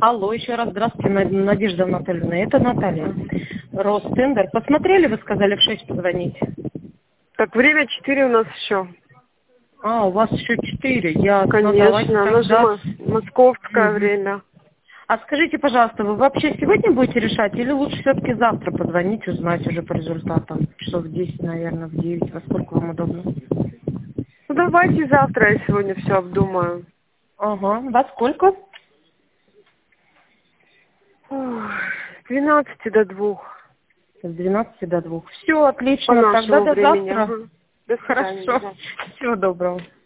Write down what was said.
Алло, еще раз здравствуйте, Надежда Анатольевна. Это Наталья. Ростендер. Посмотрели, вы сказали, в 6 позвонить? Так, время 4 у нас еще. А, у вас еще 4. Я Конечно, оно же московское время. А скажите, пожалуйста, вы вообще сегодня будете решать или лучше все-таки завтра позвонить, узнать уже по результатам? Часов в 10, наверное, в 9. Во сколько вам удобно? Ну, давайте завтра, я сегодня все обдумаю. Ага. Во сколько? С 12 до 2. С 12 до 2. Все, По отлично. Тогда нашему до времени. завтра. Ага. До свидания. Хорошо. Да. Всего доброго.